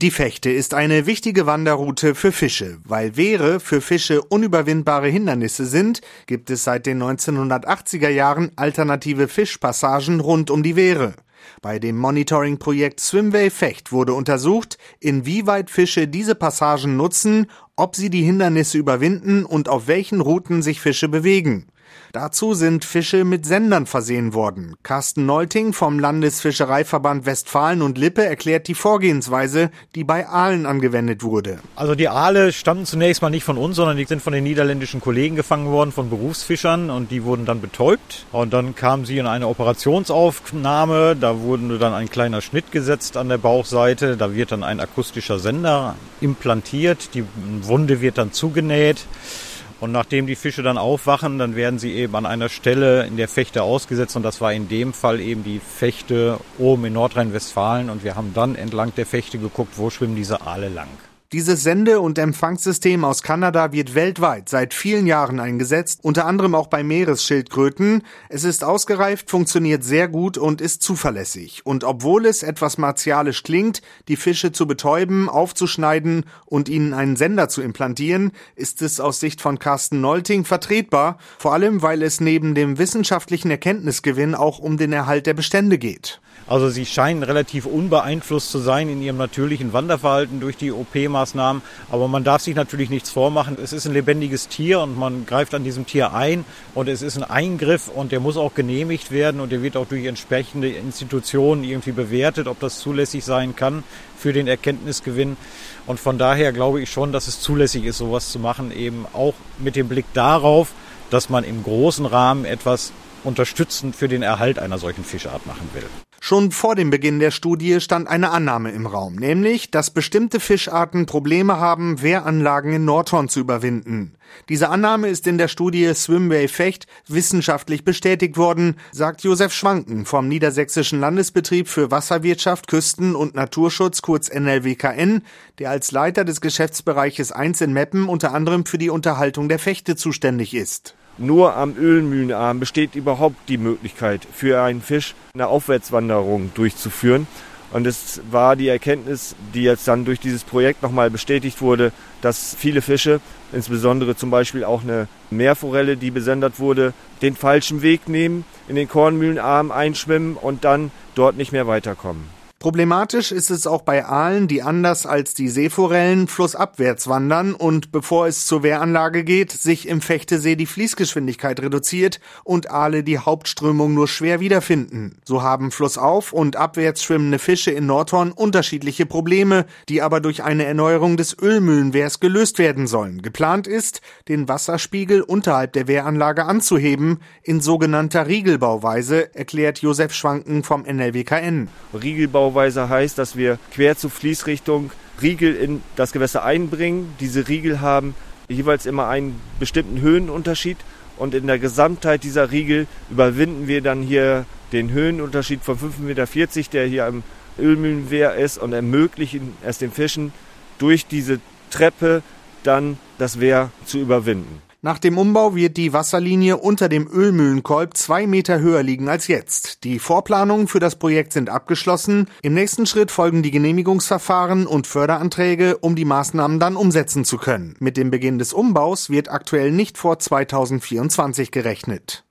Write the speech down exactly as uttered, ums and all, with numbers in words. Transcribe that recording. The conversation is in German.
Die Vechte ist eine wichtige Wanderroute für Fische. Weil Wehre für Fische unüberwindbare Hindernisse sind, gibt es seit den neunzehnhundertachtziger Jahren alternative Fischpassagen rund um die Wehre. Bei dem Monitoring-Projekt Swimway Vecht wurde untersucht, inwieweit Fische diese Passagen nutzen, ob sie die Hindernisse überwinden und auf welchen Routen sich Fische bewegen. Dazu sind Fische mit Sendern versehen worden. Carsten Nolting vom Landesfischereiverband Westfalen und Lippe erklärt die Vorgehensweise, die bei Aalen angewendet wurde. Also die Aale stammen zunächst mal nicht von uns, sondern die sind von den niederländischen Kollegen gefangen worden, von Berufsfischern, und die wurden dann betäubt. Und dann kamen sie in eine Operationsaufnahme, da wurde dann ein kleiner Schnitt gesetzt an der Bauchseite, da wird dann ein akustischer Sender implantiert, die Wunde wird dann zugenäht. Und nachdem die Fische dann aufwachen, dann werden sie eben an einer Stelle in der Vechte ausgesetzt. Und das war in dem Fall eben die Vechte oben in Nordrhein-Westfalen. Und wir haben dann entlang der Vechte geguckt, wo schwimmen diese Aale lang. Dieses Sende- und Empfangssystem aus Kanada wird weltweit seit vielen Jahren eingesetzt, unter anderem auch bei Meeresschildkröten. Es ist ausgereift, funktioniert sehr gut und ist zuverlässig. Und obwohl es etwas martialisch klingt, die Fische zu betäuben, aufzuschneiden und ihnen einen Sender zu implantieren, ist es aus Sicht von Carsten Nolting vertretbar, vor allem weil es neben dem wissenschaftlichen Erkenntnisgewinn auch um den Erhalt der Bestände geht. Also sie scheinen relativ unbeeinflusst zu sein in ihrem natürlichen Wanderverhalten durch die O P-Maßnahmen. Aber man darf sich natürlich nichts vormachen. Es ist ein lebendiges Tier und man greift an diesem Tier ein. Und es ist ein Eingriff und der muss auch genehmigt werden. Und der wird auch durch entsprechende Institutionen irgendwie bewertet, ob das zulässig sein kann für den Erkenntnisgewinn. Und von daher glaube ich schon, dass es zulässig ist, sowas zu machen. Eben auch mit dem Blick darauf, dass man im großen Rahmen etwas unterstützend für den Erhalt einer solchen Fischart machen will. Schon vor dem Beginn der Studie stand eine Annahme im Raum, nämlich, dass bestimmte Fischarten Probleme haben, Wehranlagen in Nordhorn zu überwinden. Diese Annahme ist in der Studie Swimway Vecht wissenschaftlich bestätigt worden, sagt Josef Schwanken vom Niedersächsischen Landesbetrieb für Wasserwirtschaft, Küsten- und Naturschutz, kurz N L W K N, der als Leiter des Geschäftsbereiches eins in Meppen unter anderem für die Unterhaltung der Vechte zuständig ist. Nur am Ölmühlenarm besteht überhaupt die Möglichkeit für einen Fisch eine Aufwärtswanderung durchzuführen. Und es war die Erkenntnis, die jetzt dann durch dieses Projekt nochmal bestätigt wurde, dass viele Fische, insbesondere zum Beispiel auch eine Meerforelle, die besendert wurde, den falschen Weg nehmen, in den Kornmühlenarm einschwimmen und dann dort nicht mehr weiterkommen. Problematisch ist es auch bei Aalen, die anders als die Seeforellen flussabwärts wandern und bevor es zur Wehranlage geht, sich im Vechtesee die Fließgeschwindigkeit reduziert und Aale die Hauptströmung nur schwer wiederfinden. So haben flussauf- und abwärts schwimmende Fische in Nordhorn unterschiedliche Probleme, die aber durch eine Erneuerung des Ölmühlenwehrs gelöst werden sollen. Geplant ist, den Wasserspiegel unterhalb der Wehranlage anzuheben, in sogenannter Riegelbauweise, erklärt Josef Schwanken vom N L W K N. Riegelbauweise heißt, dass wir quer zur Fließrichtung Riegel in das Gewässer einbringen. Diese Riegel haben jeweils immer einen bestimmten Höhenunterschied und in der Gesamtheit dieser Riegel überwinden wir dann hier den Höhenunterschied von fünf Komma vierzig Meter, der hier am Ölmühlenwehr ist, und ermöglichen es den Fischen durch diese Treppe dann das Wehr zu überwinden. Nach dem Umbau wird die Wasserlinie unter dem Ölmühlenkolb zwei Meter höher liegen als jetzt. Die Vorplanungen für das Projekt sind abgeschlossen. Im nächsten Schritt folgen die Genehmigungsverfahren und Förderanträge, um die Maßnahmen dann umsetzen zu können. Mit dem Beginn des Umbaus wird aktuell nicht vor zweitausendvierundzwanzig gerechnet.